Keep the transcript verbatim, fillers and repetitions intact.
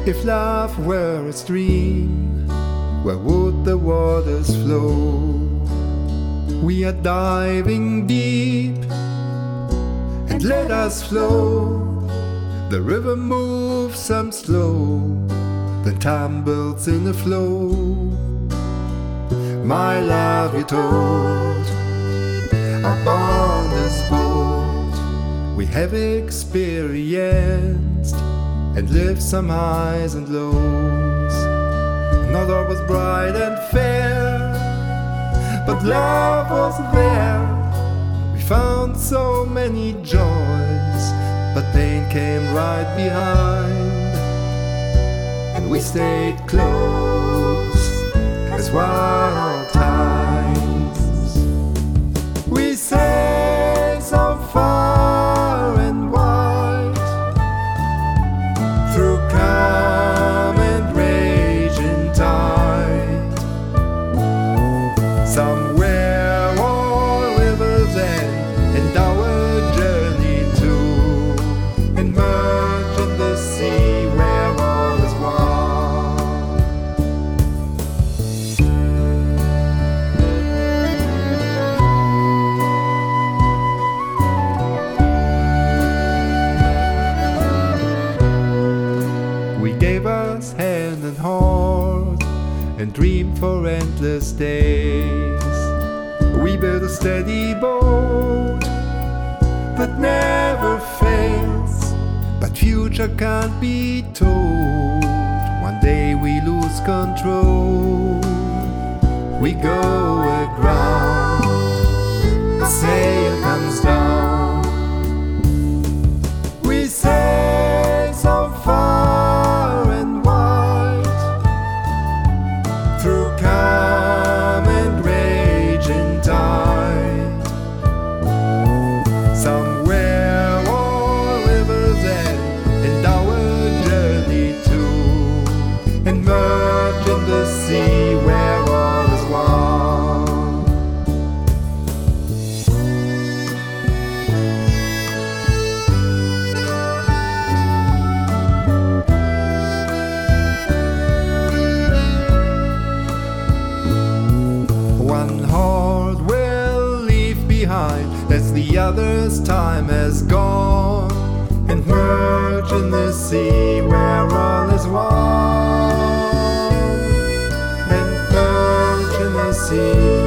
If love were a stream, where would the waters flow? We are diving deep, and let us flow. The river moves some slow, then tumbles in the flow. My love, you told, upon this boat we have experienced and lived some highs and lows. Not all was bright and fair, but love was there. We found so many joys, but pain came right behind, and we stayed close as wild times. We sailed so far and wide, through calm and raging tide. Somewhere all rivers end, and our journey too, and merge in the sea where all is one. We gave us hand and heart, and dreamed for endless days. We built a steady boat that never fails, but future can't be told. One day we lose control, we go aground, the sail comes down. We sail so far and wide, through calm and raging tide. Somewhere all rivers end, and our journey too, and merge in the sea where all is one. One heart will leave behind as the other's time has gone, and merge in the sea where all is one, and merge in the sea